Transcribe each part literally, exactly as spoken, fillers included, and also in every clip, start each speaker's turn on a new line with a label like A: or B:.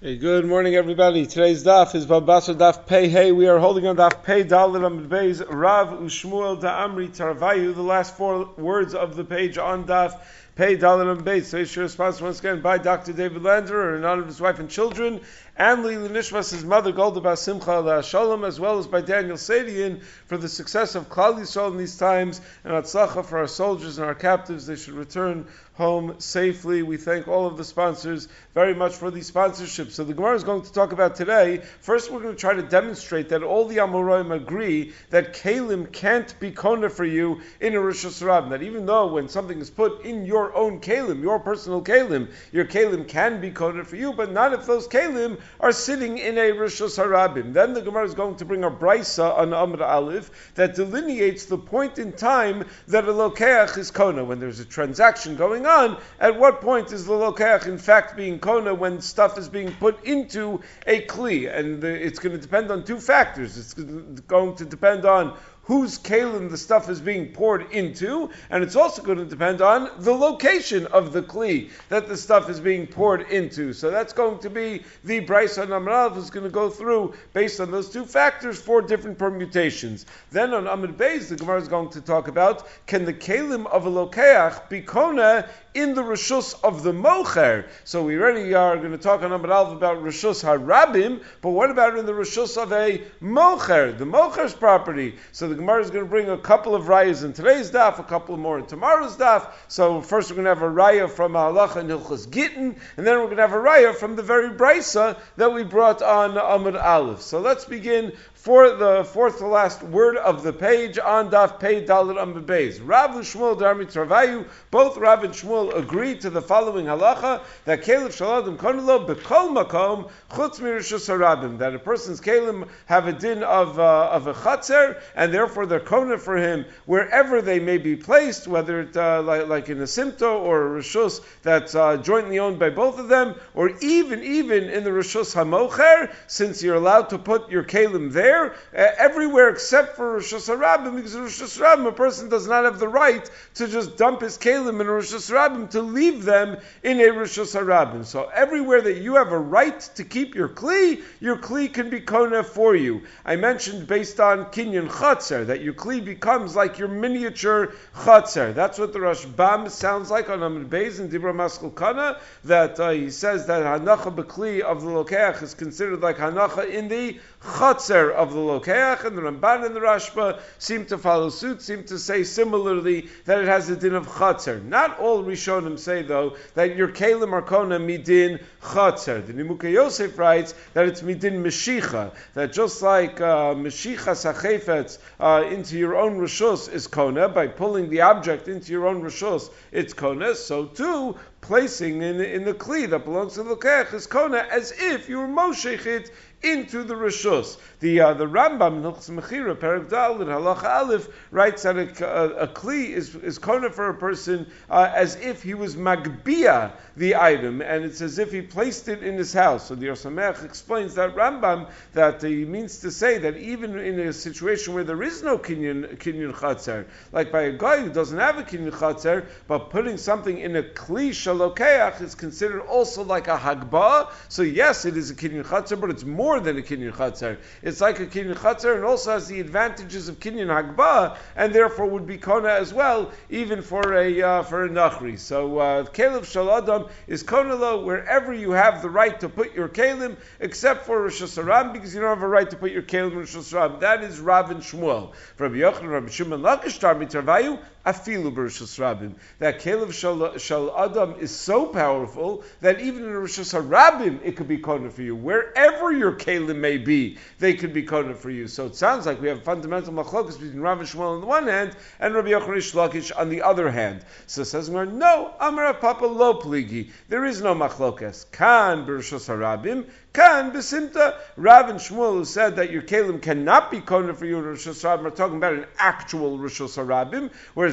A: Hey, good morning, everybody. Today's daf is Babasar Daf Pei Hey. We are holding on Daf Pei Dalet Amud Beis Rav Ushmuel Da'amri Tarvayu. The last four words of the page on Daf Pei Dalet Amud Beis. So, issue response once again by Doctor David Lander, in honor of his wife and children, and Lili Nishmas, his mother Golda Bas Simcha Ala Shalom, as well as by Daniel Sadian for the success of Klal Yisrael in these times, and Atzlacha for our soldiers and our captives. They should return home safely. We thank all of the sponsors very much for these sponsorships. So the Gemara is going to talk about today. First, we're going to try to demonstrate that all the Amoraim agree that Kalim can't be Kona for you in a Rosh Hashanah. That even though when something is put in your own Kalim, your personal Kalim, your Kalim can be Kona for you, but not if those Kalim are sitting in a Rosh Hashanah. Then the Gemara is going to bring a Brisa on Amr Aleph that delineates the point in time that a Lokeach is Kona. When there's a transaction going on, at what point is the Lokeach in fact being Kona when stuff is being put into a Kli? And the, it's going to depend on two factors. It's going to depend on whose kalim the stuff is being poured into, and it's also going to depend on the location of the kli that the stuff is being poured into. So that's going to be the Brisa on Amud Aleph is going to go through, based on those two factors, four different permutations. Then on Amud Beis, the Gemara is going to talk about, can the kalim of a lokeach be kona in the reshus of the mocher? So we already are going to talk on Amud Aleph about reshus harabim, but what about in the reshus of a mocher, the mocher's property? So the Gemara is going to bring a couple of rayas in today's daf, a couple more in tomorrow's daf. So first we're going to have a raya from Halacha and Hilchos Gittin, and then we're going to have a raya from the very brisa that we brought on Amud Aleph. So let's begin for the fourth to last word of the page on Daf Pei Dalet Amud Beis. Rav and Shmuel Darmi Travayu, both Rav and Shmuel agree to the following halacha, that Kalef Shaladim Konelo B'Kol Makom Chutz Mirishus Harabim, that a person's Kalim have a din of uh, of a Chatzer, and therefore they're Kona for him wherever they may be placed, whether it uh, like, like in a Simto or a Rishus that's uh, jointly owned by both of them, or even even in the Rishus Hamocher, since you're allowed to put your Kalim there, Uh, everywhere except for Rosh Hashanah, because in Rosh Hashanah a person does not have the right to just dump his kalim in Rosh Hashanah, to leave them in a Rosh Hashanah. So everywhere that you have a right to keep your kli, your kli can be kona for you. I mentioned based on kinyan chatzer that your kli becomes like your miniature chatzer. That's what the Rashbam sounds like on Amud Beis in Dibra Maskul Kana, that uh, he says that hanacha b'kli of the lokeach is considered like hanacha in the chatzer of the Lokeach, and the Ramban and the Rashba seem to follow suit, seem to say similarly that it has a din of Chatzer. Not all Rishonim say, though, that your Kalim are Kona midin Chatzer. The Nimukei Yosef writes that it's midin Meshicha, that just like uh, Meshicha Sachefetz uh, into your own Rishus is Kona, by pulling the object into your own Rishus, it's Kona, so too, placing in, in the Kli that belongs to the Lokeach is Kona, as if you were Moshech it into the Rishus. The uh, the Rambam, Hilchos Mechira, Perek Dalet, Halacha Aleph, writes that a, a, a Kli is, is Kona for a person uh, as if he was Magbia the item, and it's as if he placed it in his house. So the Yosef Melech explains that Rambam, that he means to say that even in a situation where there is no Kinyan, kinyan Chatzer, like by a guy who doesn't have a Kinyan Chatzer, but putting something in a Kli Shalokeach is considered also like a Hagbah. So yes, it is a Kinyan Chatzer, but it's more than a Kinyan Chatzer. It's like a Kinyan Chatzer and also has the advantages of Kinyan Hagbah, and therefore would be Kona as well, even for a uh, for a Nachri. So uh, Kalef Shaladam is Kona lo wherever you have the right to put your Kalim, except for Rosh Hashanah, because you don't have a right to put your Kalim in Rosh Hashanah. That is Rav and Shmuel. For Rabbi Yochanan, Rabbi Shimon Lakish, Tarmi Tarvayu, Afilu Rosh Hashanah. That Kalef Shal, Shal Adam is so powerful that even in Rosh Hashanah it could be Kona for you. Wherever your Kalim may be, they could be Kona for you. So it sounds like we have a fundamental machlokas between Rav and Shmuel on the one hand and Rabbi Yochanan Rish Lakish on the other hand. So it says, no, Amar Papa Lo Pligi. There is no machlokas. Kan b'Rosh Hashanah, kan b'Simta. Rav and Shmuel who said that your Kalim cannot be Kona for you in Rosh Hashanah are talking about an actual Rosh Hashanah, whereas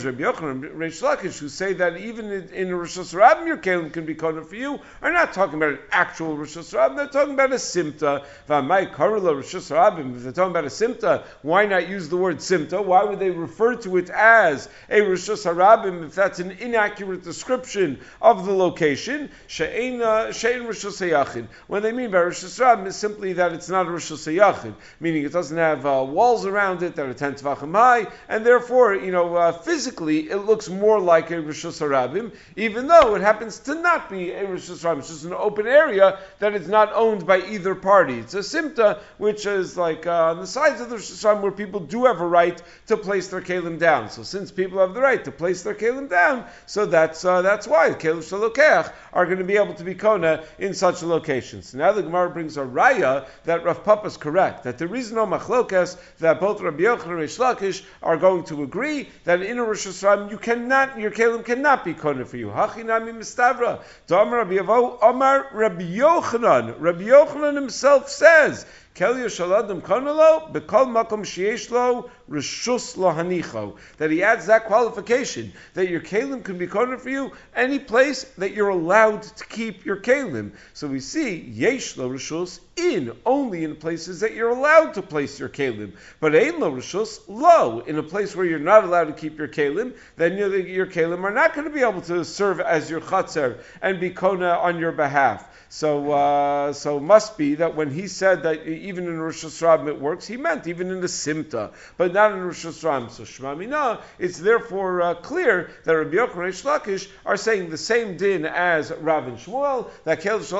A: Whereas Rabbi Yochanan and Reish Lakish, who say that even in, in Rosh Hashanah your kelim can be kona for you, are not talking about an actual Rosh Hashanah. They're talking about a simta. V'amai karla Rosh Hashanah. If they're talking about a simta, why not use the word simta? Why would they refer to it as a Rosh Hashanah if that's an inaccurate description of the location? She'ein she'ein Rosh Hashanah. When they mean by Rosh Hashanah is simply that it's not a Rosh Hashanah, meaning it doesn't have uh, walls around it that are ten tvachim high, and therefore, you know, uh, physically it looks more like a Rosh Hashanah, even though it happens to not be a Rosh Hashanah. It's just an open area that is not owned by either party. It's a simta, which is like uh, on the sides of the Rosh Hashanah where people do have a right to place their kelim down. So since people have the right to place their kelim down, so that's uh, that's why the kelim shalokech are going to be able to be kona in such a location. So now the Gemara brings a raya that Rav Papa is correct, that there is no machlokas, that both Rabbi Yochanan and Reish Lakish are going to agree that in a Rosh Hashanah you cannot, your kelim cannot be kona for you. Hachinami mistavra. Damar Rabbi Yavo, Amar Rabbi Yochanan. Rabbi Yochanan himself says, Kelya shaladam konalo bekol makom sheyesh lo reshus lo hanicho. That he adds that qualification that your kelim can be kona for you any place that you're allowed to keep your kelim. So we see yesh lo reshus in only in places that you're allowed to place your kelim, but ein lo reshus lo in a place where you're not allowed to keep your kelim. Then your, your kelim are not going to be able to serve as your chatzar and be kona on your behalf. So, uh, so must be that when he said that even in Rosh Hashanah it works, he meant even in the Simta, but not in Rosh Hashanah. So Shema Mina, it's therefore uh, clear that Rabbi Yochanan and Reish Lakish are saying the same din as Rav and Shmuel, that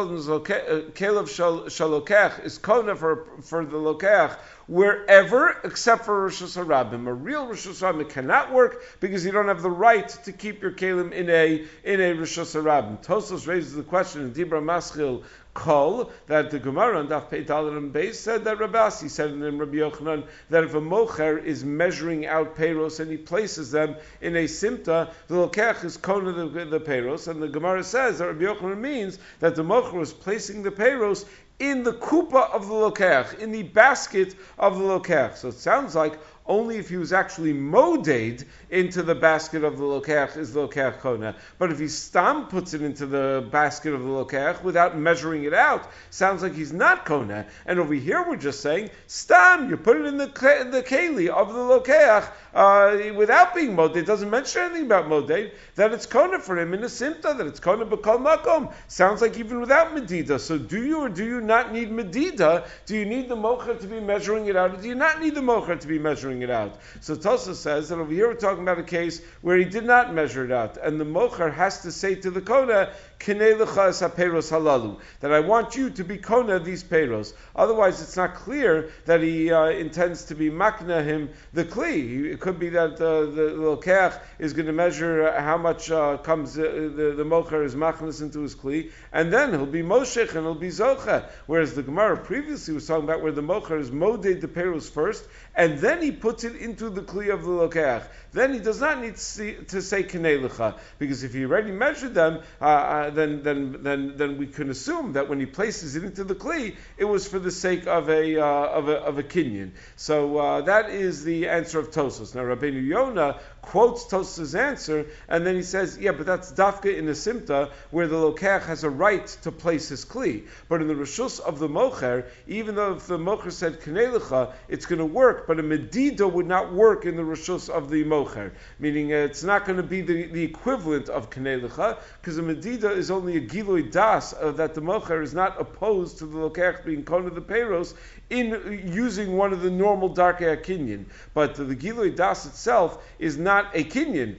A: Kelev Shalokech is kona for for the Lokech wherever except for Rosh Hashanah. A real Rosh Hashanah cannot work because you don't have the right to keep your kelim in a in a Rosh Hashanah. Tosfos raises the question in Dibra Maschil Kol that the Gemara on Daf Pei Daled and Beis said that Rabasi said in Rabbi Yochanan that if a mocher is measuring out peiros and he places them in a simta, the lokech is kona the, the peiros, and the Gemara says that Rabbi Yochanan means that the mocher was placing the peiros in the kupa of the lokech, in the basket of the lokech. So it sounds like only if he was actually moded into the basket of the lokech is the lokech kona. But if he stam puts it into the basket of the lokech without measuring it out, sounds like he's not kona. And over here we're just saying stam, you put it in the the keli of the lokech uh, without being moded. It doesn't mention anything about moded, that it's kona for him in a simta, that it's kona b'kol makom. Sounds like even without medida. So do you or do you not need medida? Do you need the mocher to be measuring it out, or do you not need the mocher to be measuring it out? So Tosa says that over here we're talking about a case where he did not measure it out, and the mocher has to say to the kona, Kinei lecha es hapeiros halalu, that I want you to be kona these peiros. Otherwise, it's not clear that he uh, intends to be makna him the kli. It could be that uh, the lokeach is going to measure how much uh, comes uh, the the mocher is maknas into his kli, and then he'll be moshech and he'll be zocha. Whereas the Gemara previously was talking about where the mocher is moded the peiros first, and then he puts it into the kli of the lokeach. Then he does not need to, see, to say kinei lecha, because if he already measured them, uh, uh, then then then then we can assume that when he places it into the kli, it was for the sake of a uh, of a of a kinyan. So uh, that is the answer of Tosfos. Now Rabbeinu Yonah quotes Tosfos' answer, and then he says, yeah, but that's dafka in a simta where the lokeach has a right to place his kli. But in the reshus of the mocher, even though if the mocher said kinei lecha, it's going to work, but a medida would not work in the reshus of the mocher, meaning uh, it's not going to be the, the equivalent of kinei lecha, because a medida is only a gilui das uh, that the mocher is not opposed to the lokeach being kona the peiros in using one of the normal darkei kinyan, but the gilui das itself is not a kinyan.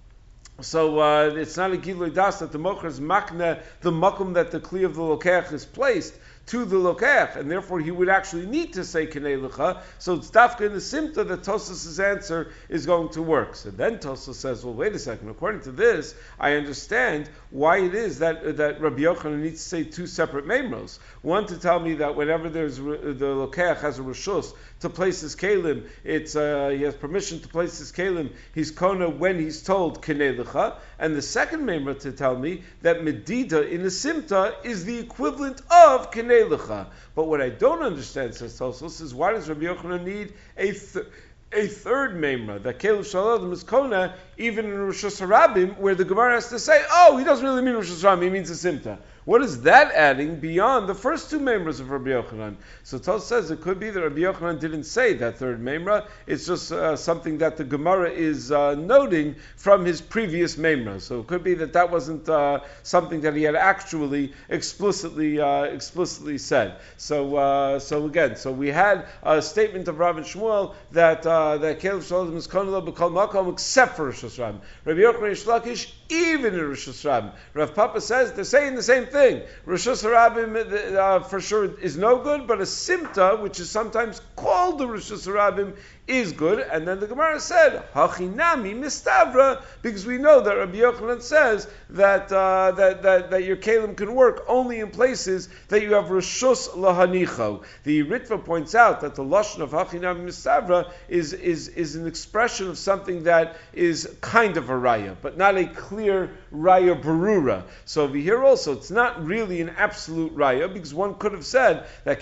A: So uh, it's not a gilui das that the mocher is makna the makom that the kli of the lokeach is placed to the lokeach, and therefore he would actually need to say kinei lecha. So it's dafka in the simta that Tosfos' answer is going to work. So then Tosfos says, well, wait a second. According to this, I understand why it is that that Rabbi Yochanan needs to say two separate memros. One to tell me that whenever there's the lokeach has a reshus to place his kelim, it's uh, he has permission to place his kelim. He's kona when he's told kinei lecha. And the second memra to tell me that medida in a simta is the equivalent of kinei lecha. But what I don't understand, says Tosfos, is why does Rabbi Yochanan need a th- a third memra, that Kelev Shaladim is kona even in Rosh Hashanah, where the Gemara has to say, oh, he doesn't really mean Rosh Hashanah, he means a Simta. What is that adding beyond the first two members of Rabbi Yochanan? So Tos says it could be that Rabbi Yochanan didn't say that third memra. It's just uh, something that the Gemara is uh, noting from his previous memra. So it could be that that wasn't uh, something that he had actually explicitly uh, explicitly said. So uh, so again, so we had a statement of Rav and Shmuel that uh, that Kelev Shalom is konelo b'kol makom except for Rosh Hashanah. Rabbi Yochanan Reish Lakish even in Rosh Hashanah. Rav Papa says they're saying the same thing. Rosh Hashanah uh, for sure is no good, but a simta, which is sometimes called the Rosh Hashanah, is good. And then the Gemara said, Hachinami mistavra, because we know that Rabbi Yochanan says that, uh, that, that, that your kelim can work only in places that you have Rishus lahanicho. The Ritva points out that the Lashon of Hachinami mistavra is, is, is an expression of something that is kind of a raya, but not a clear raya barura. So over here also, it's not really an absolute raya, because one could have said that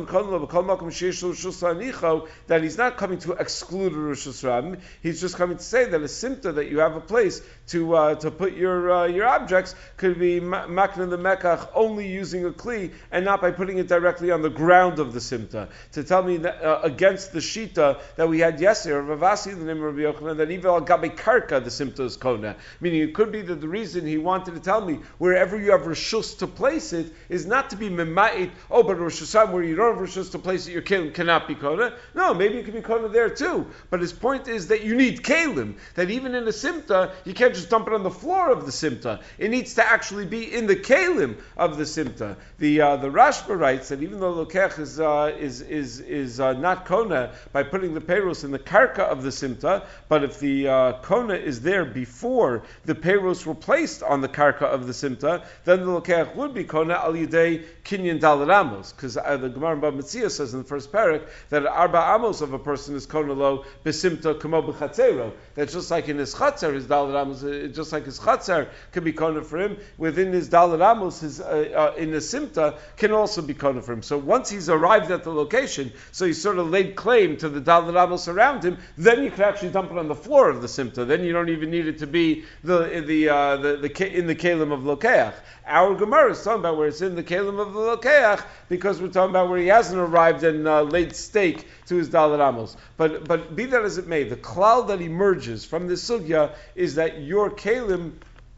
A: that he's not coming to exclude Rosh Hashanah. He's just coming to say that a simta that you have a place to uh, to put your uh, your objects could be makna the mekach only using a kli and not by putting it directly on the ground of the simta. To tell me that, uh, against the shita that we had yesterday, Ravasi, the name of Rabbi Yochanan, that even al gabe karka the simta is kona. Meaning it could be that the reason he wanted to tell me wherever you have rishus to place it is not to be memait. Oh, but Rosh Hashanah where you don't have rishus to place it, your kelim cannot be kona. No, maybe it can be kona there too. But his point is that you need kelim. That even in a simta, you can't just dump it on the floor of the simta. It needs to actually be in the kelim of the simta. The uh, the Rashba writes that even though lokech is uh, is is is uh, not kona by putting the peiros in the karka of the simta, but if the uh, kona is there before the peiros were placed on the karka of the simta, then the lokech would be kona al yidei kinyan dalad amos, because uh, the Gemara in Bava Metzia says in the first parak that arba amos of a person is kona lo besimta kamo b'chatzero. That's just like in his chatzer, his dalad amos, uh, just like his chatzer could be kona for him. Within his dalad amos, his uh, uh, in the simta can also be kona for him. So once he's arrived at the location, so he sort of laid claim to the dalad amos around him, then you can actually dump it on the floor of the simta. Then you don't even need it to be the the uh, the, the in the kelim of lokeach. Our Gemara is talking about where it's in the kelim of the lokeach, because we're talking about where he hasn't arrived and uh, laid stake to his dalad amos. But but be that as it may, the klal that emerges from this sugya is that your kelim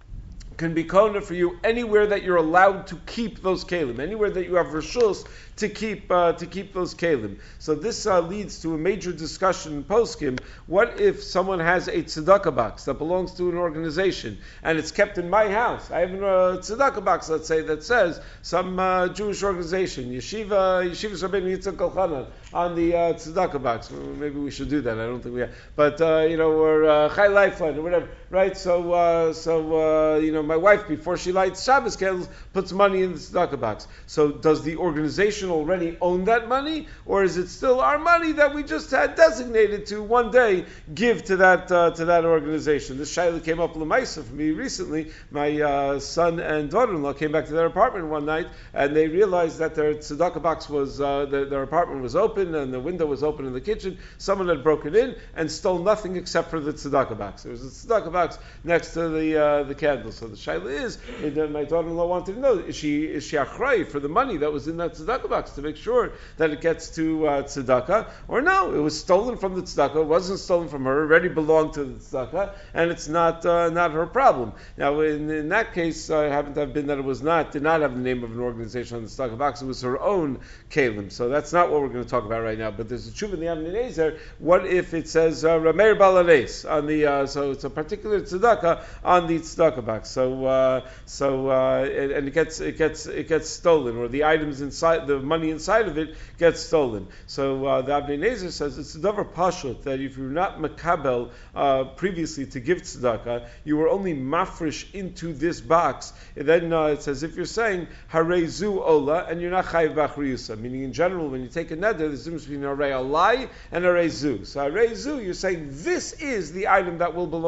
A: can be kona for you anywhere that you're allowed to keep those kelim, anywhere that you have rishus to keep uh, to keep those kelim. So this uh, leads to a major discussion in poskim. What if someone has a tzedakah box that belongs to an organization and it's kept in my house? I have a tzedakah box, let's say, that says some uh, Jewish organization, Yeshiva Yeshiva Rabbeinu Yitzchak Elchanan, on the uh, tzedakah box. Well, maybe we should do that. I don't think we have, but uh, you know, or uh, Chai Lifeline or whatever, right? So uh, so uh, you know, my wife, before she lights Shabbos candles, puts money in the tzedakah box. So does the organization already own that money, or is it still our money that we just had designated to one day give to that uh, to that organization? This shaila came up l'maisa for me recently. My uh, son and daughter-in-law came back to their apartment one night, and they realized that their tzedakah box was uh, their, their apartment was open and the window was open in the kitchen. Someone had broken in and stole nothing except for the tzedakah box. There was a tzedakah box next to the uh, the candle. So the shaila is, uh, my daughter-in-law wanted to know, is she is she achrei for the money that was in that tzedakah box to make sure that it gets to uh, tzedakah, or no, it was stolen from the tzedakah, it wasn't stolen from her, it already belonged to the tzedakah, and it's not uh, not her problem. Now, in, in that case, uh, it happened to have been that it was not, did not have the name of an organization on the tzedakah box, it was her own kelim. So that's not what we're going to talk about right now, but there's a tshuva in the Avnei Nezer. What if it says uh, Rameir Balanes on the, uh, so it's a particular tzedakah on the tzedakah box, so uh, so uh, and, and it gets it gets it gets stolen, or the items inside, the money inside of it gets stolen. So uh, the Avnei Nezer says it's a davar pashut that if you're not makabel uh, previously to give tzedakah, you were only mafresh into this box, and then uh, it's as if you're saying harezu ola, and you're not chayiv b'achriyusa. Meaning, in general, when you take a neder, there's a difference between harei alai and harezu. So harezu, you're saying this is the item that will belong to tzedakah.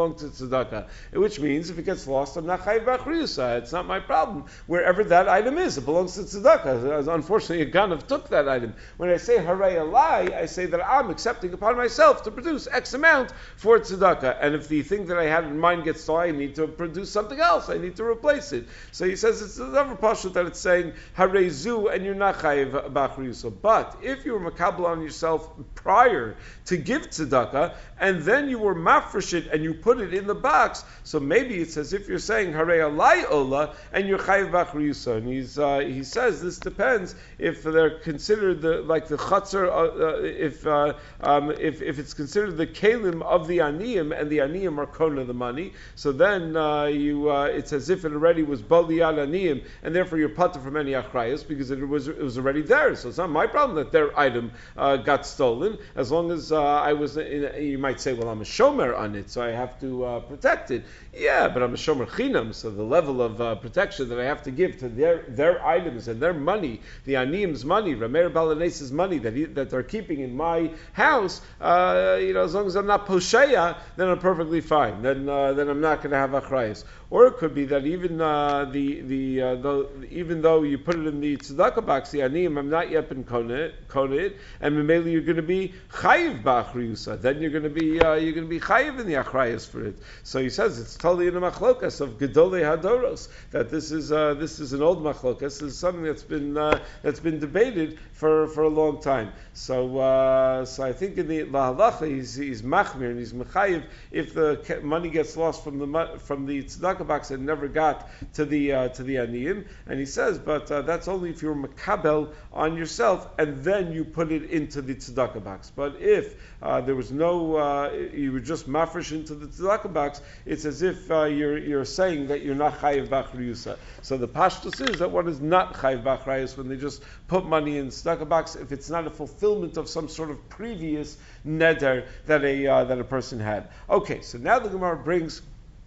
A: tzedakah, which means if it gets lost, I'm not chayiv b'achriyusa. It's not my problem. Wherever that item is, it belongs to tzedakah. Unfortunately, a ganav took that item. When I say haray alai, I say that I'm accepting upon myself to produce X amount for tzedakah. And if the thing that I had in mind gets stolen, I need to produce something else. I need to replace it. So he says it's another pashut that it's saying haray zu, and you're not chayiv b'achriyusa. But if you were makabel on yourself prior to give tzedakah, and then you were mafresh it and you put it in the box, so maybe it's as if you're saying haray alai ola, and you're chayiv b'achriyusa. And he's uh, he says this depends if they're considered the like the chutzner, uh, uh, if uh, um, if if it's considered the kalim of the aniyim, and the aniyim are kona the money. So then uh, you uh, it's as if it already was baliyad aniyim, and therefore you're putter from any achrayus because it was it was already there. So it's not my problem that their item uh, got stolen. As long as uh, I was, in, you might say, well, I'm a shomer on it, so I have to uh, protect it. Yeah, but I'm a shomer chinam, so the level of uh, protection that I have to give to their their items and their money, the aniyim's money, Rameir Balanes's money that he, that they're keeping in my house, uh, you know, as long as I'm not posheya, then I'm perfectly fine. Then uh, then I'm not going to have achrayus. Or it could be that even uh, the the, uh, the even though you put it in the tzedakah box, the aniyim have not yet been koneh it, and maybe you're going to be chayiv b'achriyusa. Then you're going to be uh, you're going to be chayiv in the achrayus for it. So he says it's totally in the machlokas of gedolei hadoros, that this is uh, this is an old machlokas. This is something that's been uh, that's been debated for, for a long time. So uh, so I think in the lahalacha he's he's machmir and he's mechayiv if the money gets lost from the from the tzedakah box and never got to the uh, to the aniyim. And he says, but uh, that's only if you're makabel on yourself and then you put it into the tzedakah box. But if uh, there was no, uh, you were just mafresh into the tzedakah box, it's as if uh, you're you're saying that you're not chayiv b'achriyusa. So the pashtus is that one is not chayiv b'achriyus when they just put money in the tzedakah box if it's not a fulfillment of some sort of previous neder that a uh, that a person had. Okay, so now the Gemara brings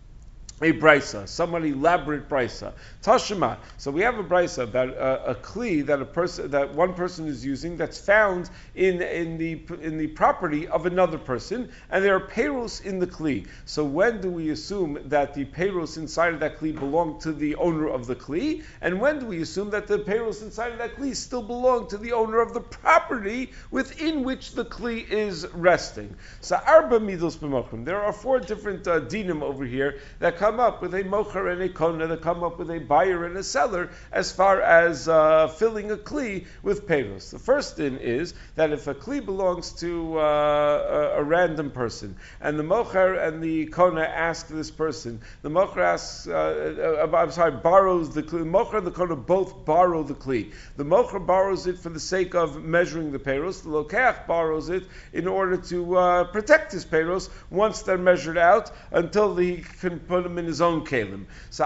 A: a brisa, somewhat elaborate brisa. Tashima. So we have a brisa about a, a kli that a person, that one person is using, that's found in in the in the property of another person, and there are payros in the kli. So when do we assume that the payros inside of that kli belong to the owner of the kli, and when do we assume that the payros inside of that kli still belong to the owner of the property within which the kli is resting? So arba midos b'mochrim. There are four different uh, dinim over here that come come up with a mocher and a kona, that come up with a buyer and a seller as far as uh, filling a kli with peiros. The first thing is that if a kli belongs to uh, a, a random person, and the mocher and the kona ask this person, the mocher asks, uh, uh, I'm sorry, borrows the kli, the mocher and the kona both borrow the kli. The mocher borrows it for the sake of measuring the peiros, the lokeach borrows it in order to uh, protect his peiros once they're measured out until he can put them in his own kelim. So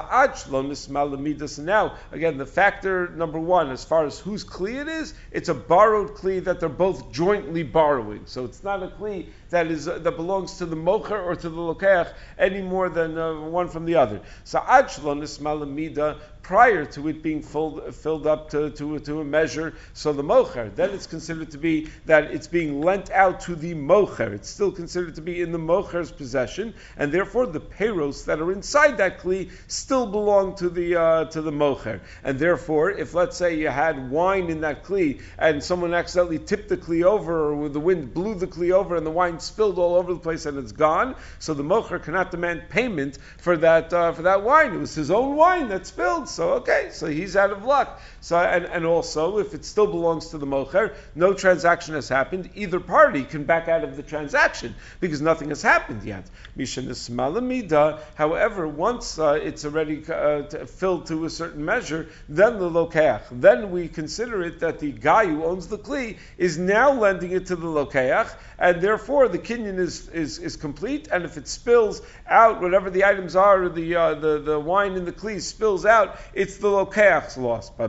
A: now, again, the factor number one, as far as whose kli it is, it's a borrowed kli that they're both jointly borrowing. So it's not a kli that is uh, that belongs to the mocher or to the lokeach any more than uh, one from the other. So prior to it being filled, filled up to, to, to a measure, so the mocher, then it's considered to be that it's being lent out to the mocher. It's still considered to be in the mocher's possession, and therefore the peiros that are inside that kli still belong to the uh, to the mocher. And therefore, if let's say you had wine in that kli, and someone accidentally tipped the kli over, or the wind blew the kli over, and the wine spilled all over the place, and it's gone, so the mocher cannot demand payment for that uh, for that wine. It was his own wine that spilled. So okay, so he's out of luck. So and, and also, if it still belongs to the mocher, no transaction has happened. Either party can back out of the transaction because nothing has happened yet. However, once uh, it's already uh, t- filled to a certain measure, then the lokeach, then we consider it that the guy who owns the kli is now lending it to the lokeach, and therefore the kinyan is, is, is complete. And if it spills out, whatever the items are, the uh, the the wine in the kli spills out, it's the lokeach's loss. But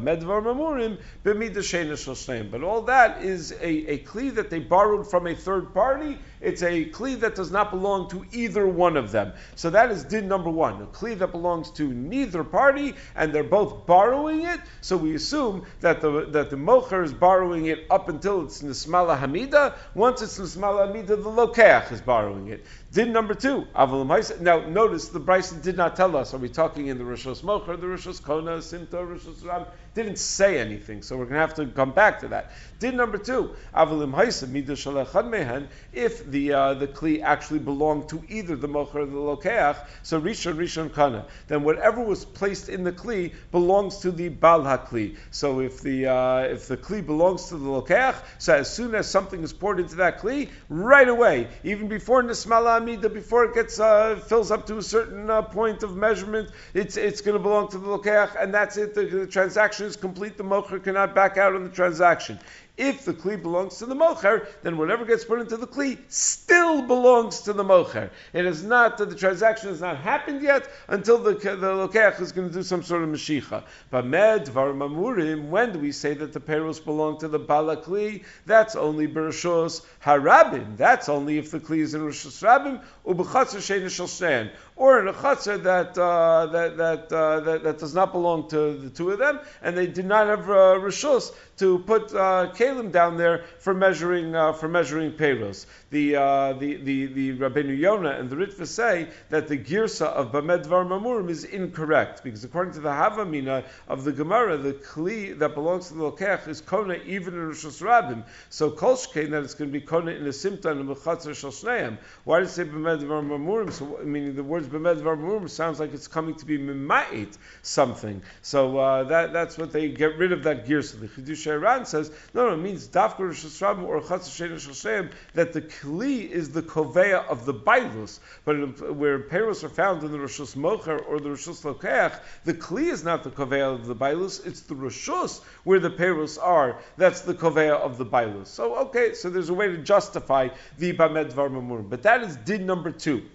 A: all that is a, a kli that they borrowed from a third party. It's a kli that does not belong to either one of them. So that is din number one, a kli that belongs to neither party, and they're both borrowing it. So we assume that the that the mocher is borrowing it up until it's nismala hamida. Once it's nismala hamida, the lokeach is borrowing it. Din number two, Avalim Haisa. Now notice the Brisa did not tell us, are we talking in the Rishos Mocher, the Rishos Kona, Simta, Rishos Ram? Didn't say anything, so we're going to have to come back to that. Din number two, Avalim Haisa, Midah Shalechad Mehen, if the uh, the Kli actually belonged to either the Mocher or the Lokeach, so Rishon, Rishon Kana, then whatever was placed in the Kli belongs to the Bal HaKli. So if the uh, if the Kli belongs to the Lokeach, so as soon as something is poured into that Kli, right away, even before Nismala Amida, before it gets uh, fills up to a certain uh, point of measurement, it's it's going to belong to the Lokeach, and that's it. The, the transaction is complete. The Mocher cannot back out on the transaction. If the Kli belongs to the Mocher, then whatever gets put into the Kli still belongs to the Mocher. It is not, that the transaction has not happened yet until the, the Lokeach is going to do some sort of Mashicha. But Med, Var Mamurim, when do we say that the Peros belong to the Bala Kli? That's only Bereshos Harabim. That's only if the Kli is in Rishos Rabim, Ubechatzer Shein Shel Shnein. Or in a Chatzar that, uh, that, that, uh, that, that does not belong to the two of them, and they did not have uh, Rishos to put uh, kalim down there for measuring uh, for measuring peiros. The uh, the the the Rabbeinu Yonah and the Ritva say that the girsa of Bamed Dvar Mamurim is incorrect, because according to the Havamina of the Gemara, the kli that belongs to the Lokeach is kona even in Rishos Rabim. So kol shkein that it's going to be kona in a simta and a mechatzer shel shneim. Why did it say Bamed Dvar Mamurim? So meaning the words Bamed Dvar Mamurim sounds like it's coming to be mimait something. So uh, that that's what they get rid of that girsa. The Chidush Ran says no, no, it means dafka Rishos Rabim or chatzer shein shel shneim, that the Kli is the koveya of the bailus, but where peiros are found in the Rishos Mocher or the Rishos Lokeach, the Kli is not the koveya of the bailus, it's the Rishos where the peiros are, that's the koveya of the bailus. So, okay, so there's a way to justify the Bamed Dvar Mamurim, but that is din number two.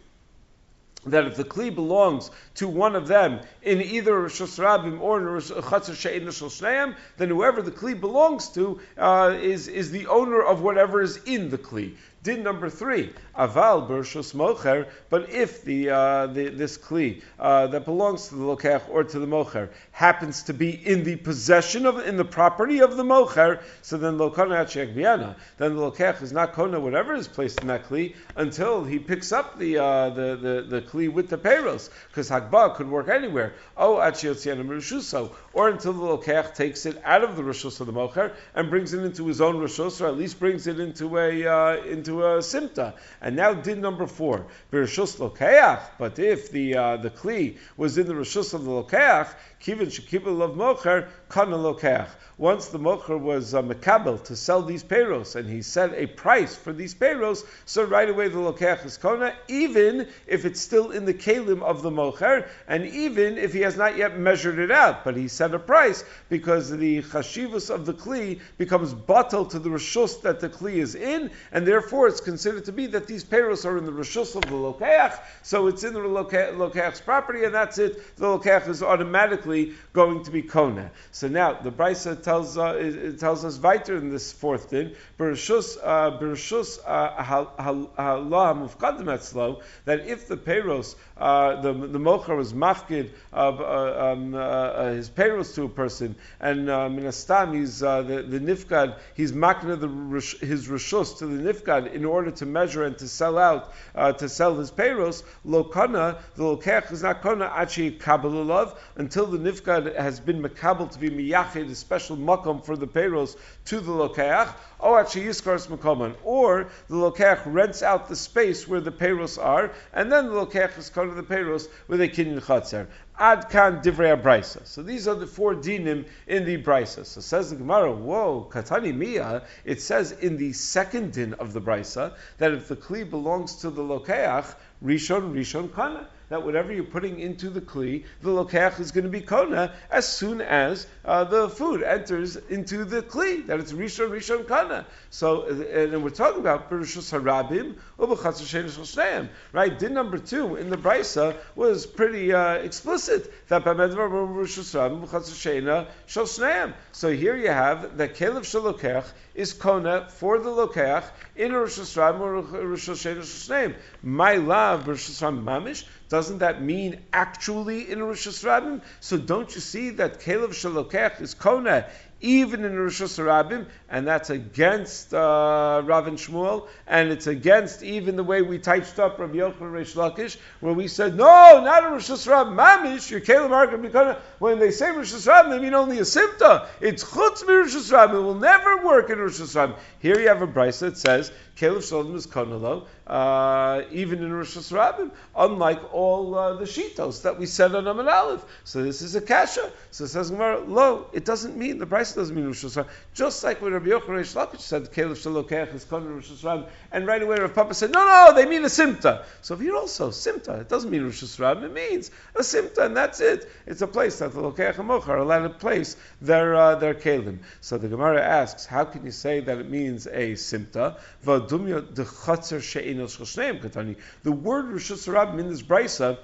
A: That if the Kli belongs to one of them in either Rishos Rabim or in Chatzer She'ein Shel Shneim, then whoever the Kli belongs to uh, is, is the owner of whatever is in the Kli. Din number three, aval b'rishos mocher. But if the, uh, the this kli uh, that belongs to the lokeach or to the mocher happens to be in the possession of, in the property of the mocher, so then lo kona atchek biana. Then the lokeach is not kona whatever is placed in that kli until he picks up the uh, the, the the kli with the peiros, because hakba could work anywhere. Oh, atchiotziana merushuso, or until the lokeach takes it out of the rishus of the mocher and brings it into his own rishus, or at least brings it into a uh, into to a simta. And now din number four, Bereshus Lokeach. But if the uh, the kli was in the Reshus of the Lokeach, Kivin Shekibel of Mocher, Kana Lokeach. Once the Mocher was uh, mekabel to sell these peiros, and he set a price for these peiros, so right away the Lokeach is Kona, even if it's still in the kelim of the Mocher, and even if he has not yet measured it out, but he set a price, because the chashivus of the kli becomes batal to the Reshus that the kli is in, and therefore it's considered to be that these peiros are in the Reshus of the Lokeach, so it's in the Loke- Lokeach's property, and that's it. The Lokeach is automatically going to be Kona. So now, the Brisa tells uh, it, it tells us weiter in this fourth din, Bereshus Bereshus Halah Mufkadim Etzlo, that if the peiros, uh, the the mocher was mafkid of uh, um, uh, his peiros to a person, and uh, minastam he's uh, the the nifkad, he's makna the his reshus to the nifkad in order to measure and to sell out uh, to sell his peiros. Lo kana, the lokeach is not kana achi kabbalulav until the nifkad has been makabel to be miyachid, a special makom for the peiros to the lokeach. Oh, actually, yiskars makoman, or the lokeach rents out the space where the peiros are, and then the lokeach is called to the peiros with a kinyan chatzer. Ad kan divrei brisa. So these are the four dinim in the brisa. So says the Gemara, whoa, katani mia. It says in the second din of the brisa that if the kli belongs to the lokeach, rishon rishon kana, that whatever you're putting into the kli, the lokeach is going to be kona as soon as uh, the food enters into the kli, that it's rishon rishon kana. So, and we're talking about bereshus harabim ubechatzer shein shel shneim, right? Din number two in the brisa was pretty uh, explicit that b'medvar bereshus harabim ubechatzer shein shel shneim. So here you have that kelev shel lokeach is kona for the lokeach in bereshus harabim or bereshus shein shel shneim. My love bereshus harabim mamish. Doesn't that mean actually in Rishus Rabim? So don't you see that Kelev Shalokech is Kona even in Rishus Harabim, and that's against uh, Rav and Shmuel, and it's against even the way we typed up Rav Yochanan Reish Lakish, where we said, no, not a Rishus Harabim mamish, your Kelim Arka Bikona. When they say Rishus Harabim, they mean only a simta. It's chutz mi Rishus Harabim. It will never work in Rishus Harabim. Here you have a brisa that says, Kelev Shalom is konalo, uh, even in Rishus Harabim, unlike all uh, the shitos that we said on Amud Aleph. So this is a kasha. So it says Gemara, lo, it doesn't mean, the brisa doesn't mean Rishus Harabim. Just like when Rabbi Yochanan Reish Lakish said, Kelev Shalom is konalo Rishus Harabim, and right away Rav Papa said, no, no, they mean a simta. So here also, simta, it doesn't mean Rishus Harabim, it means a simta, and that's it. It's a place that the Lokeach and Mocher are allowed to place their, uh, their kelim. So the Gemara asks, how can you say that it means a simta? The word Rishus Harabim in this brisa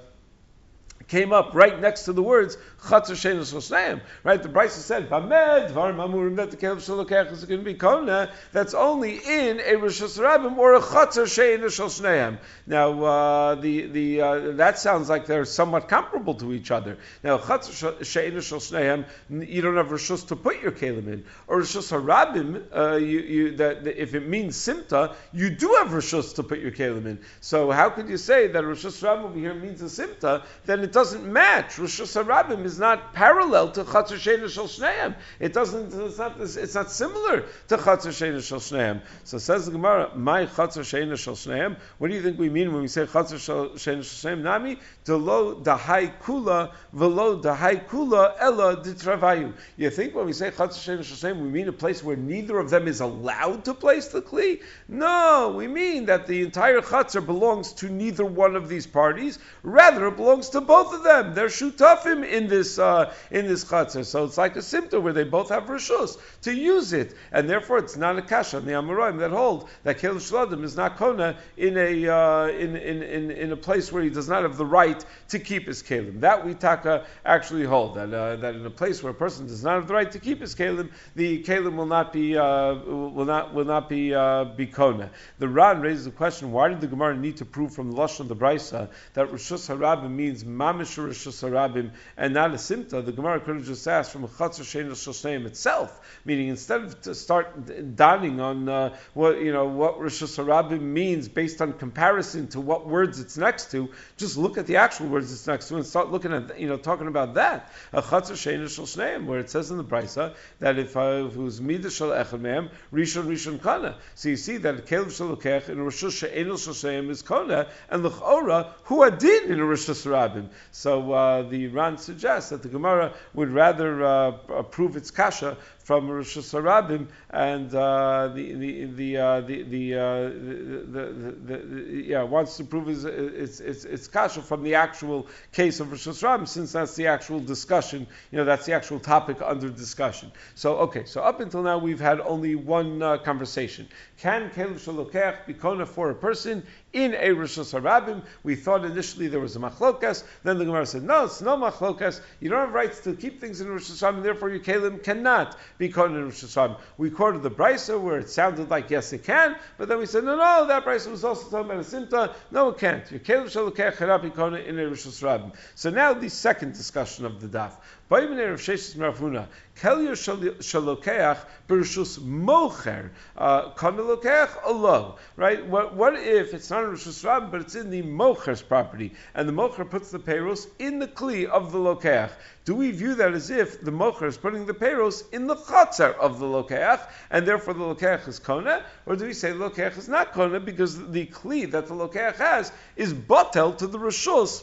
A: came up right next to the words Chatzar She'eino Shel Shneim. Right, the brisa said, "Vamed Dvarim Amurim," that the Kelev Shalokech is going to be Kona. That's only in a Rishus Harabim or a Chatzar She'eino Shel Shneim. Now, uh, the the uh, that sounds like they're somewhat comparable to each other. Now, Chatzar She'eino Shel Shneim, you don't have Rishus to put your Kelim in, or Rishus Harabim. Uh, you, you that if it means Simta, you do have Rishus to put your Kelim in. So, how could you say that Rishus Harabim over here means a Simta? Then it doesn't match. Rishus Harabim is not parallel to Chatzar She'eino Shel Shneim. It doesn't. It's not. It's not similar to Chatzar She'eino Shel Shneim. So says the Gemara, "My Chatzar She'eino Shel Shneim." What do you think we mean when we say Chatzar She'eino Shel Shneim? Nami delo dahai kula velo dahai kula ella ditravayu. You think when we say Chatzar She'eino Shel Shneim, we mean a place where neither of them is allowed to place the kli? No, we mean that the entire Chatzar belongs to neither one of these parties. Rather, it belongs to both of them. They're shutafim in this uh, in this chatzar. So it's like a simta where they both have rishus to use it, and therefore it's not a kasha on the Amoraim that hold that Kelev Shaladim is not kona in a uh, in, in, in in a place where he does not have the right to keep his kelim. That we taka actually hold that uh, that in a place where a person does not have the right to keep his kelim, the kelim will not be uh, will not will not be uh, be kona. The Ran raises the question: why did the Gemara need to prove from the lashon of the brisa that Rishus Harabim means mamish Rishus Harabim and not a simta? The Gemara could have just asked from a Chatzar She'eino Shel Shneim itself, meaning instead of to start donning on uh, what you know what Rishus Harabim means based on comparison to what words it's next to, just look at the actual words it's next to and start looking at you know talking about that. A Chatzar She'eino Shel Shneim, where it says in the brisa that if, uh, if it was midah shel echad mehem, rishon rishon kana. So you see that Kelev Shalokech in Rishus She'eino Shel Shneim is kana, and l'chora hu adin in a Rishus Harabim. So uh, the Ran suggests that the Gemara would rather uh, prove its kasha from Rishus Harabim, and uh, the the the uh, the the, uh, the, the, the, the yeah wants to prove its its its, its kasha from the actual case of Rishus Harabim, since that's the actual discussion. You know, that's the actual topic under discussion. So okay, so up until now we've had only one uh, conversation. Can Kelev Shalokech be kona for a person in a Rishus Harabim? We thought initially there was a machlokas. Then the Gemara said, no, it's no machlokas. You don't have rights to keep things in Rishus Harabim, therefore your kelim cannot be kona in Rishus Harabim. We quoted the brisa where it sounded like yes it can, but then we said no, no, that brisa was also talking about a simta. No, it can't. Your kelim shalokech cannot be kona in a Rishus Harabim. So now the second discussion of the daf. Ba'imnei Rav Sheshes Merafuna, Kelyo Shalokeach Berishus Mocher, Kona Lokeach Alo. Right? What, what if it's not a Rishus Harabim, but it's in the Mocher's property, and the Mocher puts the peiros in the kli of the Lokeach? Do we view that as if the Mocher is putting the peiros in the chatzar of the Lokeach, and therefore the Lokeach is Kona? Or do we say the Lokeach is not Kona because the kli that the Lokeach has is batel to the Rishus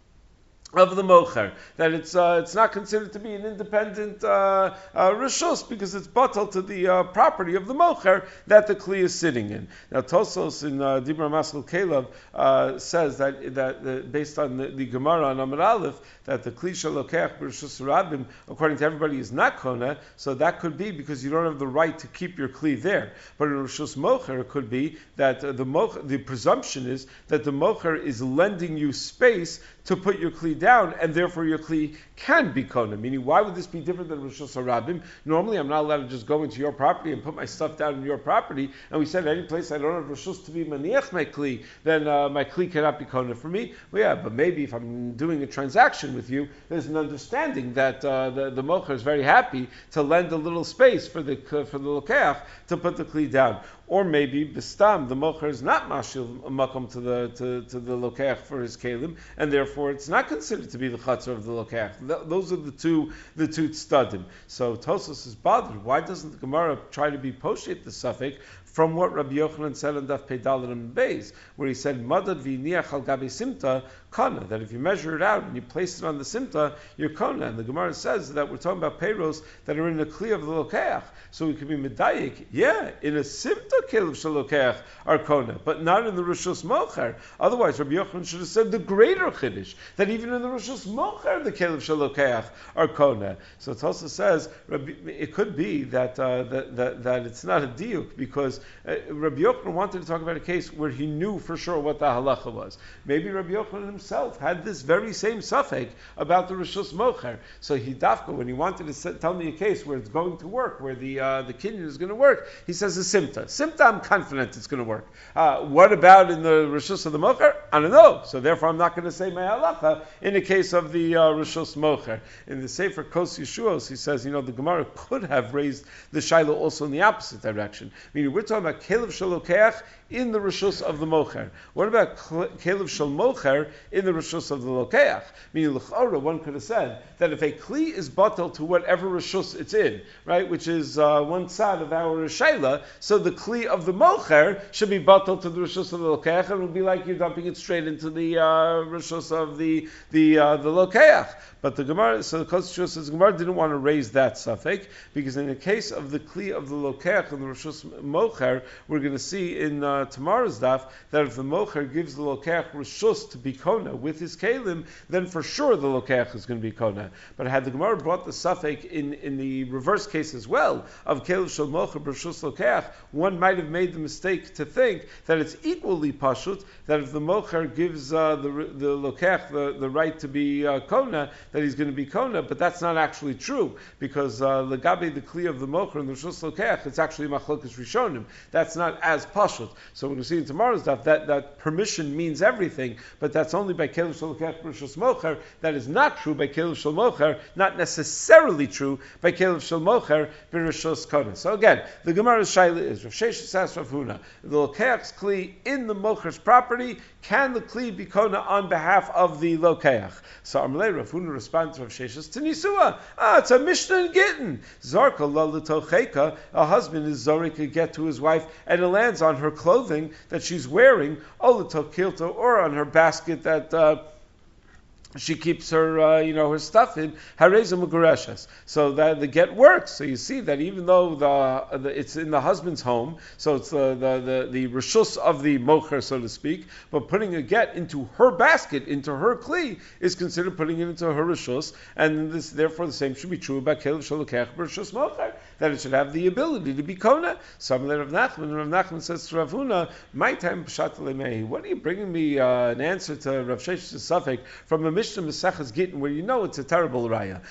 A: of the mocher, that it's uh, it's not considered to be an independent uh, uh, rishus because it's batal to the uh, property of the mocher that the kli is sitting in. Now Tosos in uh, Dibra Maskal Caleb uh, says that that uh, based on the, the Gemara on Amud Aleph that the kli shalokech b'rishus Harabim according to everybody is not kona, so that could be because you don't have the right to keep your kli there. But in rishus mocher it could be that uh, the mocher, the presumption is that the mocher is lending you space to put your kli down, and therefore your kli can be kona. Meaning, why would this be different than Rishus HaRabim? Normally, I'm not allowed to just go into your property and put my stuff down in your property, and we said any place I don't have Rishus to be maniach my kli, then uh, my kli cannot be kona for me. Well, yeah, but maybe if I'm doing a transaction with you, there's an understanding that uh, the, the mocher is very happy to lend a little space for the for the lokeach to put the kli down. Or maybe Bistam, the mocher is not mashil makom to the to, to the lokeach for his kalim, and therefore it's not considered to be the chatzor of the lokeach. Th- those are the two the two tzdadim. So Tosfos is bothered. Why doesn't the Gemara try to be poshet the suffix from what Rabbi Yochanan said on Daf Pei Daled and Beis, where he said madad v'niach al gabi simta kana, that if you measure it out and you place it on the simta, you're kona. And the Gemara says that we're talking about peiros that are in the kli of the lokeach, so we could be medayik. Yeah, in a simta kelev shel lokeach are kona, but not in the rishus mocher. Otherwise, Rabbi Yochanan should have said the greater chiddush that even in the rishus mocher the kelev shel lokeach are kona. So it also says Rabbi, it could be that, uh, that that that it's not a diuk because uh, Rabbi Yochanan wanted to talk about a case where he knew for sure what the halacha was. Maybe Rabbi Yochanan himself had this very same suffix about the rishus mocher. So he dafka, when he wanted to set, tell me a case where it's going to work, where the uh, the kinyan is going to work, he says a simta. Simta, I'm confident it's going to work. Uh, what about in the rishus of the mocher? I don't know. So therefore, I'm not going to say my halacha in the case of the uh, rishus mocher. In the Sefer Kos Yeshuos, he says, you know, the Gemara could have raised the shaila also in the opposite direction. Meaning, we're talking about kelev shel lokeach in the rishus of the mocher. What about kelev shel mocher in the rishus of the lokeach? Meaning, l'chora, one could have said that if a kli is batel to whatever rishus it's in, right, which is uh, one side of our shaila, so the kli of the mocher should be batel to the rishus of the lokeach, and it would be like you're dumping it straight into the uh, rishus of the the uh, the lokeach. But the Gemara, so the Kos Yeshuos says the Gemara didn't want to raise that suffix because in the case of the kli of the lokeach and the rishus mocher, we're going to see in uh, tomorrow's daf that if the mocher gives the lokeach rishus to be kona with his kalim, then for sure the lokeach is going to be kona. But had the Gemara brought the suffix in, in the reverse case as well of kelev shel mocher rishus lokeach, one might have made the mistake to think that it's equally pashut that if the mocher gives uh, the the lokeach the, the right to be uh, kona, that he's going to be kona, but that's not actually true because legabe uh, the kli of the mocher and the rishus lokeach, it's actually machlokas rishonim. That's not as pashut. So we're going to see in tomorrow's daf that that permission means everything, but that's only by kelev shel lokeach rishus mocher. That is not true by kelev shel mocher. Not necessarily true by kelev shel mocher b'rishus kona. So again, the Gemara's shaila is Rav Sheshes asks Rav Huna, the lokeach's kli in the mocher's property, can the kli be kona on behalf of the lokeach? So Amalei Rav Huna responds to Rav Sheshes to Nisua. Ah, it's a Mishnah in Gittin. Zarka la l'tocheka, a husband is zorik a get to his wife, and it lands on her clothing that she's wearing, or l'tokilto, or on her basket that uh, she keeps her, uh, you know, her stuff in hareza mugureshes. So that the get works. So you see that even though the, the it's in the husband's home, so it's the the the, the rishus of the mocher, so to speak. But putting a get into her basket, into her kli, is considered putting it into her rishus, and this therefore the same should be true about kelev shel lokeach rishus mocher, that it should have the ability to be kona. Some of Rav Nachman, Rav Nachman says to Rav Huna, my time pshat lemehi. What are you bringing me uh, an answer to Rav Sheshes' suffix from a Mishnah Mesechus Gittin, where you know it's a terrible raya.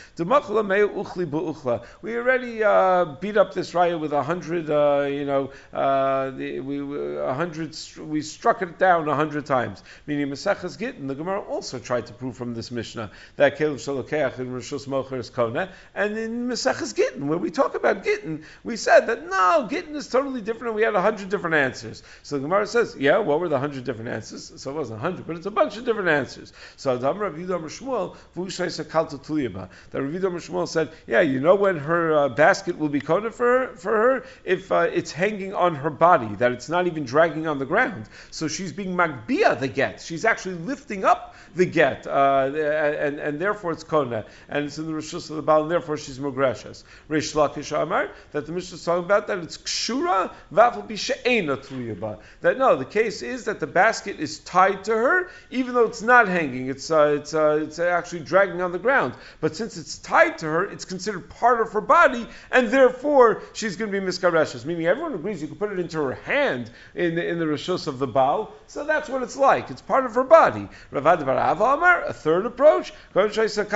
A: We already uh, beat up this raya with a hundred, uh, you know, uh, the, we a hundred. We struck it down a hundred times. Meaning Mesechus Gittin, the Gemara also tried to prove from this Mishnah that kelev shel lokeach and rishus mocher is kona. And in Mesechus Gittin, where we talk about Gittin, we said that no, Gittin is totally different. We had a hundred different answers. So the Gemara says, yeah, what were the hundred different answers? So it wasn't a hundred, but it's a bunch of different answers. So Adam Rav Yudah Shmuel, that Rav Yudah Shmuel said, yeah, you know when her uh, basket will be kona for her, for her if uh, it's hanging on her body, that it's not even dragging on the ground. So she's being magbia the get. She's actually lifting up the get, uh, and, and therefore it's kona, and it's in the rishus of the baal, and therefore she's mugreshes. Reish Lakish Amar, that the Mishnah is talking about that it's kshura v'afal pi she'ena tluyaba. That no, the case is that the basket is tied to her, even though it's not hanging. It's uh, it's uh, it's actually dragging on the ground. But since it's tied to her, it's considered part of her body, and therefore she's going to be miskareshes. Meaning everyone agrees you can put it into her hand in the, in the rishus of the Baal. So that's what it's like. It's part of her body. Ravad bar Ava Amar, a third approach, that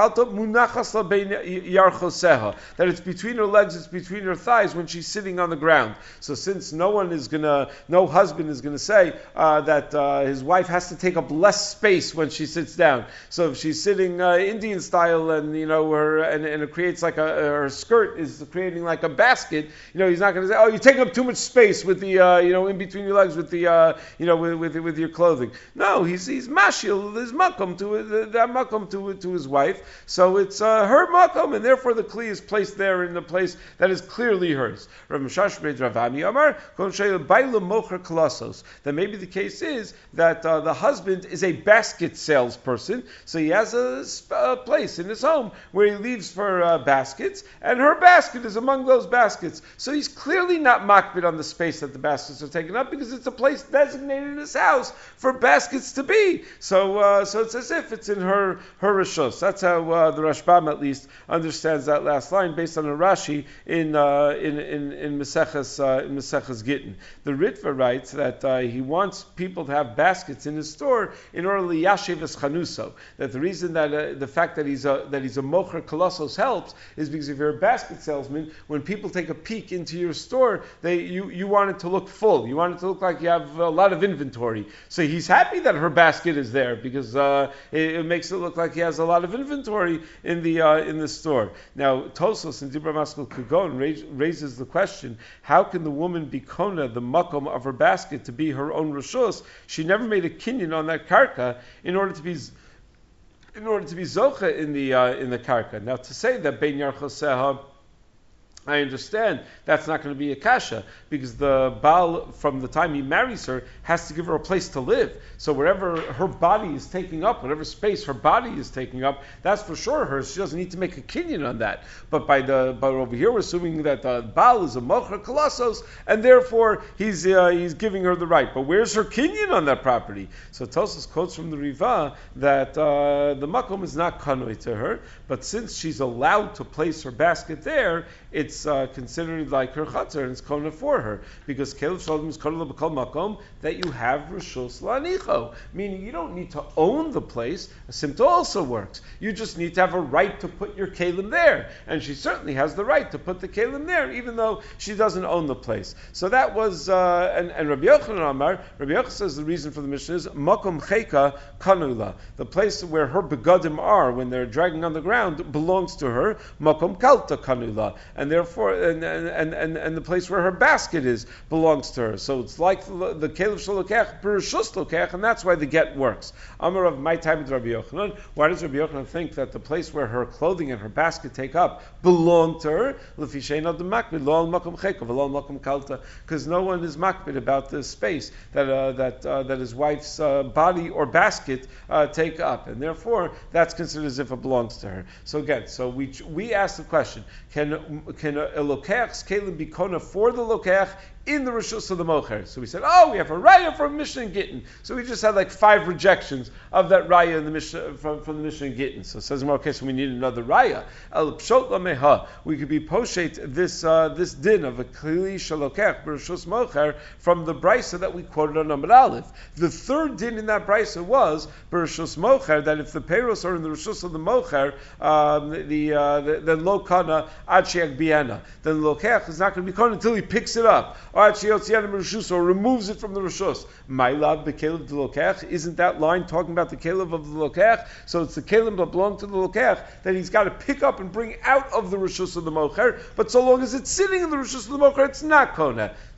A: it's between her legs, it's between her thighs when she's sitting on the ground. So since no one is gonna, no husband is gonna say uh, that uh, his wife has to take up less space when she sits down. So if she's sitting uh, Indian style, and you know her, and, and it creates like a, her skirt is creating like a basket, you know, he's not gonna say, oh, you take up too much space with the, uh, you know, in between your legs with the, uh, you know, with, with with your clothing. No, he's he's mashil his makom to that makom to to his wife. So it's uh, her makom, and therefore the kli is placed there in the place that is clearly hers. Rav Mishash Beid Ravami Amar Kon Sheyel Baila Mocher Kolasos. That maybe the case is that uh, the husband is a basket salesperson, so he has a, a place in his home where he leaves for uh, baskets, and her basket is among those baskets. So he's clearly not makbid on the space that the baskets are taken up, because it's a place designated in his house for baskets to be. So uh, so it's as if it's in her her rishos. That's how uh, the Rashbam at least understands that last line based on a Rashi in uh, in in in Maseches uh, in Maseches Gittin. The Ritva writes that uh, he wants people to have baskets in his store in order to yashiv es chanuso. That the reason that uh, the fact that he's a that he's a mocher kolossos helps is because if you're a basket salesman, when people take a peek into your store, they you you want it to look full. You want it to look like you have a lot of inventory. So he's happy that her basket is there because uh, it, it makes it look like he has a lot of inventory in the uh, in the store. Now Tosos in Dibra Maskul Kagon raises the question: how can the woman be kona the makom of her basket to be her own rishus? She never made a kinyan on that karka in order to be in order to be zocha in the uh, in the karka. Now to say that bein yarchoseha, I understand that's not going to be a kasha, because the Baal, from the time he marries her, has to give her a place to live. So wherever her body is taking up, whatever space her body is taking up, that's for sure hers. She doesn't need to make a kinyan on that. But by the but over here, we're assuming that the Baal is a mocher kolossos, and therefore he's uh, he's giving her the right. But where's her kinyan on that property? So Tosas quotes from the Riva that uh, the makom is not kanoi to her, but since she's allowed to place her basket there, it's uh, considered like her chatzar, and it's kona for her, because Kelev Shalom is kona l'b'kol makom, that you have rishus la'anicho, meaning you don't need to own the place. A simta also works. You just need to have a right to put your kelim there, and she certainly has the right to put the kelim there, even though she doesn't own the place. So that was, uh, and, and Rabbi Yochanan Amar, Rabbi Yochanan says the reason for the mission is makom cheka kanula, the place where her begadim are when they're dragging on the ground belongs to her, makom kalta kanula, and therefore, and and, and and the place where her basket is belongs to her. So it's like the, the Kelev Shalokech, Bereshus Lokech, and that's why the get works. Amar of my time with Rabbi Yochanan. Why does Rabbi Yochanan think that the place where her clothing and her basket take up belong to her? Because no one is makbid about the space that uh, that uh, that his wife's uh, body or basket uh, take up, and therefore that's considered as if it belongs to her. So again, so we we ask the question: Can can a lokech's kelim be kona for the lokech in the rishus of the mocher? So we said, oh, we have a raya from Mishnah and Gittin. So we just had like five rejections of that raya in the Mishnah, from, from the Mishnah and Gittin. So it says, okay, so we need another raya. El pshot lameha. We could be poshet this uh, this din of a kli shalokech b'rishus mocher from the brisa that we quoted on Amud Aleph. The third din in that brisa was b'rishus mocher, that if the peiros are in the rishus of the mocher, um, the uh, the, the lo kana ad she'ag biena, then the lokech is not going to be kana until he picks it up, or removes it from the rishus. My love, the kelev de lokech, isn't that line talking about the kelev of the lokech? So it's the kelev that belong to the lokech that he's got to pick up and bring out of the rishus of the mocher. But so long as it's sitting in the rishus of the mocher, it's not kona.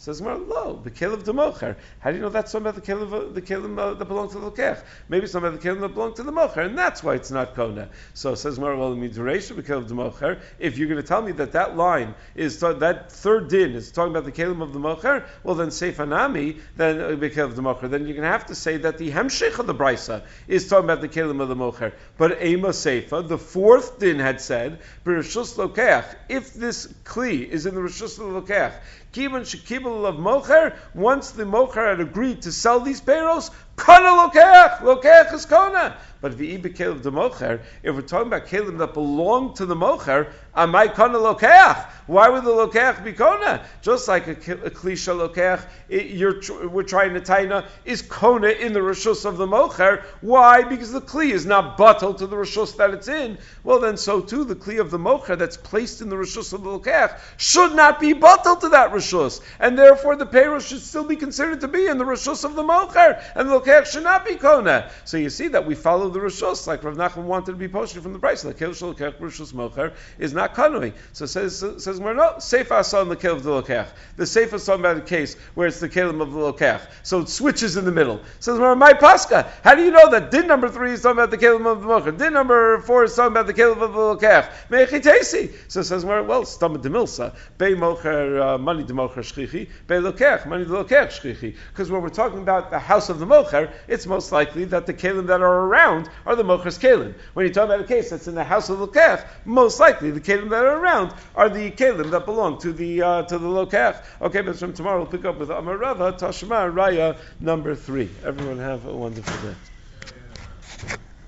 A: Says Gemara, lo, the kelim de mocher. How do you know that's talking about the kelim, the kelim uh, that belong to the lokech? Maybe it's talking about the kelim that belong to the mocher, and that's why it's not kona. So says Gemara, well, the midrash the kelim de mocher. If you're going to tell me that that line is to, that third din is talking about the kelim of the mocher, well then seifanami, then uh, the kelim of the mocher. Then you're going to have to say that the hemshich of the brisa is talking about the kelim of the mocher. But ema seifa, the fourth din had said, b'rishus lokech. If this kli is in the rishus of the lokech, kivan shekibel of mocher, once the mocher had agreed to sell these payros, kona lokech, lokech is kona. But if you eat kelim the mocher, if we're talking about kelim that belong to the mocher, amai kona lokech. Why would the lokech be kona? Just like a, a klisha lokech, it, you're tr- we're trying to taina is kona in the rishus of the mocher. Why? Because the kli is not batal to the rishus that it's in. Well, then so too the kli of the mocher that's placed in the rishus of the lokech should not be batal to that rishus, and therefore the payros should still be considered to be in the rishus of the mocher, and the lokech should not be kona. So you see that we follow the rishus, like Rav Nachman wanted to be posted from the price. The kelim shel lokech rishus mocher is not kanoi. So says says we're no seifa asal the kelim of the lokech. The seifa is talking about a case where it's the kelim of the lokech. So it switches in the middle. Says we're my pascha. How do you know that din number three is talking about the kelim of the mocher? Din number four is talking about the kelim of the lokech. Mechitesi. So says we're well stamad demilsa bei mocher money de mocher shchichi bei lokech money de lokech shchichi. Because when we're talking about the house of the mocher, it's most likely that the kelim that are around are the mocher's kelim. When you talk about a case that's in the house of the lokech, most likely the kelim that are around are the kelim that belong to the uh, to the lokech. Okay, but from tomorrow we'll pick up with Amar Rava Tashma Raya number three. Everyone have a wonderful day.